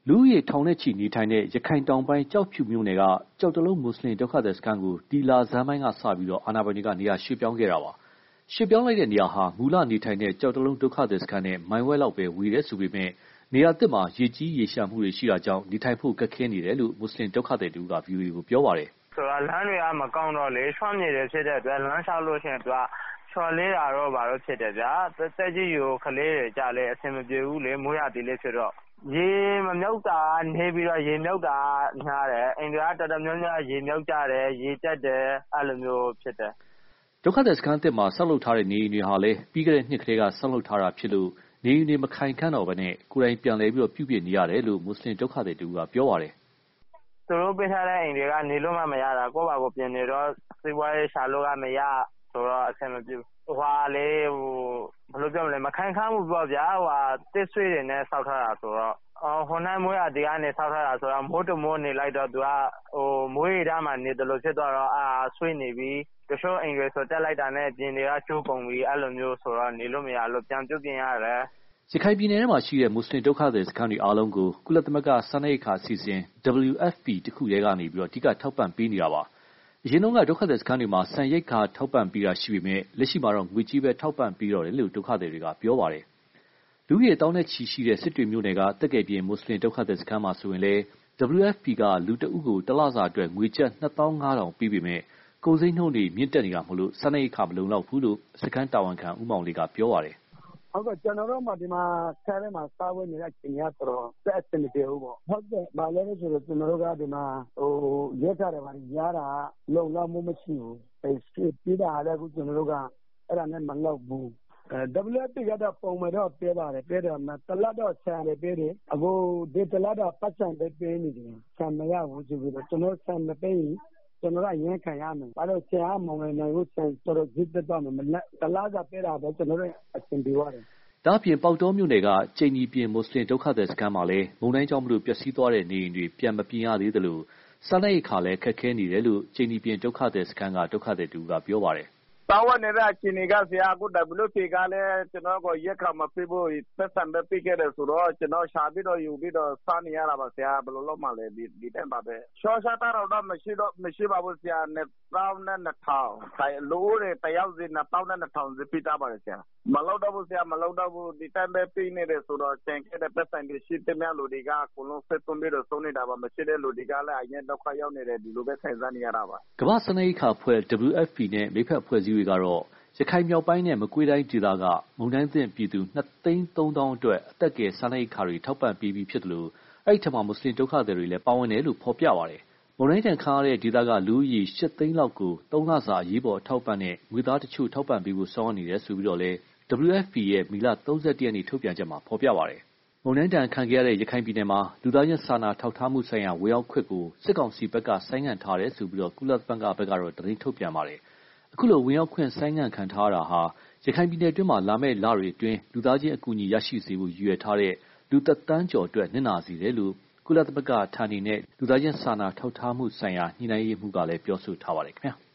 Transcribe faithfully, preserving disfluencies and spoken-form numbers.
လူဦးရေထောင်နဲ့ချီနေထိုင်တဲ့ရခိုင်တောင်ပိုင်းကျောက်ဖြူမြို့နယ်ကကျောက်တလုံးမွတ်စလင်ဒုက္ခသည်စခန်းကိုဒီလာဇန်ပိုင်းကစပြီးအာဏာပိုင်တွေကနေရာရွှေ့ပြောင်းခဲ့တာပါ။ရွှေ့ပြောင်းလိုက်တဲ့နေရာဟာမူလနေထိုင်တဲ့ကျောက်တလုံးဒုက္ခသည်စခန်းနဲ့မိုင်ဝဲလောက်ပဲဝေးတယ်ဆိုပေမဲ့နေရာသစ်မှာရေကြီးရေရှမ်းမှုတွေရှိတာကြောင့်နေထိုင်ဖို့ခက်ခဲနေတယ်လို့မွတ်စလင်ဒုက္ခသည်တူက ဗီအိုအေကိုပြောပါတယ်။ဆိုတာလမ်းတွေကမကောင်းတော့လေဆွမ်းမြေတယ်ဖြစ်တဲ့အတွက်လမ်းလျှောက်လို့ရှိရင်သူကချော်လေးတာတော့ဘာလို့ဖြစ်တယ်ဗျာတက်ကြီးယူကလေးတွေကြလဲအဆင်မပြေဘူးလေမိုးရတီလေးဖြစ်တော့ရေမမြုပ်တာနေပြီးတော့ရေမြုပ်တာညားတယ်အိမ်တွေကတော်တော်များများရေမြုပ်ကြတယ်ရေတက်တယ်အဲ့လိုမျိုးဖြစ်တယ်ဒုက္ခသည်စခန်းတစ်မှာဆောက်လုပ်ထားတဲ့နေအိမ်တွေဟာလည်းပြီးခဲ့တဲ့နှစ်ကလေးကဆောက်လုပ်ထားတာဖြစ်လို့နေအိမ်တွေမခိုင်ခန့်တော့ဘဲနဲ့ကိုယ်တိုင်ပြန်လဲပြီးတော့ပြုပြင်နေရတယ်လို့မွတ်စလင်ဒုက္ခသည်တူကပြောပါတယ်သူတို့ပေးထားတဲ့အိမ်တွေကနေလို့မှမရတာကိုယ့်ဘာကိုပြင်နေတော့စီးပွားရေးရှာလို့ကမရဆိုတော့အဆင်မပြေဟိုဟာလေဟိုဘယ်လိုပြောမလဲမခိုင်ခန့်မှုပေါ့ဗျာဟိုဟာတစ်ဆွေးတွေနဲ့ဆောက်ထားတာဆိုတော့အော်ဟိုနိုင်မိုးရဒီကနေဆောက်ထားတာဆိုတော့မိုးတမိုးနေလိုက်တော့သူကဟိုမိုးရီဓာတ်မှနေတယ်လို့ဖြစ်သွားတော့အာဆွေးနေပြီးတချို့အိမ်တွေဆိုတက်လိုက်တာနဲ့ပြင်တွေကချိုးကုန်ပြီးအဲ့လိုမျိုးဆိုတော့နေလို့မရလို့ပြန်ပြုတ်ပြင်ရတယ်ရခိုင်ပြည်နယ်ထဲမှာရှိတဲ့မွတ်စလင်ဒုက္ခသည်စခန်းတွေအားလုံးကိုကုလသမဂ္ဂစားနပ်ရိက္ခာအစီအစဉ် ဒဗလ်ယူ အက်ဖ် ပီ တခုတည်းကနေပြီးတော့အဓိကထောက်ပံ့ပေးနေတာပါအရင်တုန်းကဒုက္ခသည်စခန်းတွေမှာဆန်ရိက္ခာထောက်ပံ့ပေးတာရှိပေမဲ့လက်ရှိမှာတော့ငွေကြေးပဲထောက်ပံ့ပေးတော့တယ်လို့ဒုက္ခသည်တွေကပြောပါတယ်လူကြီးတောင်းတဲ့ချီရှိတဲ့စစ်တွေမျိုးနယ်ကတက်ကယ်ပြင်မွတ်စလင်ဒုက္ခသည်စခန်းမှာဆိုရင်လေ ဒဗ်လ်ယူ အက်ဖ် ပီ ကလူတအုပ်ကိုတလစာအတွက်ငွေကျပ်နှစ်သောင်းငါးထောင်ပေးပေမဲ့ကုန်စိမ်းနှုန်းတွေမြင့်တက်နေတာမလို့စားနပ်ရိက္ခာမလုံလောက်ဘူးလို့စခန်းတာဝန်ခံဦးမောင်လေးကပြောပါတယ်ဟုတ်ကဲ့ကျွန်တော်တို့မှဒီမှာဆဲထဲမှာစားဝတ်နေတဲ့အချိန်ကြီးကတော့ဆက်အဆင်မပြေဘူးပေါ့ဟုတ်ကဲ့ဘာလဲလို့ဆိုတော့ကျွန်တော်တို့ကဒီမှာဟိုရက်ကြတယ်ဗာရတာလုံလောက်မှုမရှိဘူးအဲပြည်တာလည်းအခုကျွန်တော်တို့ကအဲ့ဒါနဲ့မလောက်ဘူးအဲ ဒဗ္ဗလ်ယူ အက်ဖ် ပီ ကတော့ပုံမှန်တော့ပေးပါတယ်ပေးတယ်မှာတလတ်တော့ဆန်တယ်ပေးတယ်အခုဒီတလတ်တော့ပတ်စံပေးပေးနေတယ်ဆန်မရဘူးဆိုပြီးတော့ကျွန်တော်ဆန်မပေးကျွန်တော်ကရင်းခံရမယ်ဘာလို့ဆန်အမောင်နိုင်ကိုဆန်တော်တော်ကြည့်တတ်တော့မလက်တလားကပေးတာပဲကျွန်တော်တို့အဆင်ပြေသွားတယ်ဒါ့အပြင်ပေါက်တော်မြို့နယ်ကကျိန်ကြီးပြင်မွတ်စလင်ဒုက္ခသည်စခန်းမှာလည်းမုန်တိုင်းကြောင့်မလို့ပျက်စီးသွားတဲ့နေအိမ်တွေပြန်မပြင်ရသေးသလိုစားနပ်ရိက္ခာလည်းခက်ခဲနေတယ်လို့ကျိန်ကြီးပြင်ဒုက္ခသည်စခန်းကဒုက္ခသည်တူကပြောပါတယ်တာဝန်နေတဲ့အခြေအနေကဆရာအခု ဒဗ္ဗလ်ယူ အက်ဖ် ပီ ကလည်းကျွန်တော်ကိုရက်ခါမပေးဖို့သက်ဆံပဲပေးခဲ့တယ်ဆိုတော့ကျွန်တော်ရှာပြီးတော့ယူပြီးတော့စားနေရတာပါဆရာဘယ်လိုလုပ်မှလဲဒီဒီတိုင်းပါပဲရှော့ရှာတာတော့မရှိတော့မရှိပါဘူးဆရာနှစ်သောင်းနဲ့နှစ်ထောင်ဆိုင်လိုးတွေတယောက်စီနှစ်သောင်းနဲ့နှစ်ထောင်စီပေးတာပါတယ်ဆရာမလောက်တော့ဘူးဆရာမလောက်တော့ဘူးဒီတိုင်းပဲပေးနေတယ်ဆိုတော့ကျန်ခဲ့တဲ့သက်ဆံတွေရှိတဲ့များလူတွေကအကုန်လုံးဆက်သွင်းပြီးတော့ဆုံးနေတာပါမရှိတဲ့လူတွေကလည်းအရင်ဒုက္ခရောက်နေတယ်ဒီလိုပဲခံစားနေရတာပါကမ္ဘာ့စားနပ်ရိက္ခာအဖွဲ့ ဒဗ္ဗလ်ယူ အက်ဖ် ပီ နဲ့မိဖက်အဖွဲ့အစည်းတွေကတော့ရခိုင်မြောက်ပိုင်းနဲ့မကွေးတိုင်းဒေသကမုန်တိုင်းသင့်ပြည်သူနှစ်သိန်းသုံးသောင်းအတွက်အသက်ကယ်စားနပ်ရိက္ခာတွေထောက်ပံ့ပေးပြီးဖြစ်တယ်လို့အဲ့ဒီထက်မှမွတ်စလင်ဒုက္ခသည်တွေလည်းပါဝင်တယ်လို့ဖော်ပြပါတယ်။မုန်တိုင်းတန်ခါရတဲ့ဒေသကလူဦးရေရှစ်သိန်းလောက်ကိုသုံးလစာအရေးပေါ်ထောက်ပံ့တဲ့ငွေသားတချို့ထောက်ပံ့ပေးဖို့ဆောင်ရွက်နေတယ်ဆိုပြီးတော့လည်း ဒဗ္ဗလ်ယူ အက်ဖ် ပီ ရဲ့မေလသုံး၁ရက်နေ့ထုတ်ပြန်ချက်မှာဖော်ပြပါတယ်။မုန်တိုင်းတန်ခံခဲ့ရတဲ့ရခိုင်ပြည်နယ်မှာလူသားချင်းစာနာထောက်ထားမှုဆိုင်ရာဝေရောက်ခွင့်ကိုစစ်ကောင်စီဘက်ကဆိုင်းငံ့ထားတယ်ဆိုပြီးတော့ကုလသမဂ္ဂဘက်ကတော့သတင်းထုတ်ပြန်ပါတယ်။အခုလိုဝင်ရောက်ခွင့်ဆိုင်းငံ့ခံထားတာဟာရခိုင်ပြည်နယ်အတွင်းမှာလာမယ့်လတွေအတွင်းလူသားချင်းအကူအညီရရှိစေဖို့ရည်ရွယ်ထားတဲ့လူသက်တမ်းကျော်အတွက်နစ်နာစေတယ်လို့ကုလသမဂ္ဂဌာနေနဲ့လူသားချင်းစာနာထောက်ထားမှုဆိုင်ရာညှိနှိုင်းရေးမှူးကလည်းပြောဆိုထားပါတယ်ခင်ဗျာ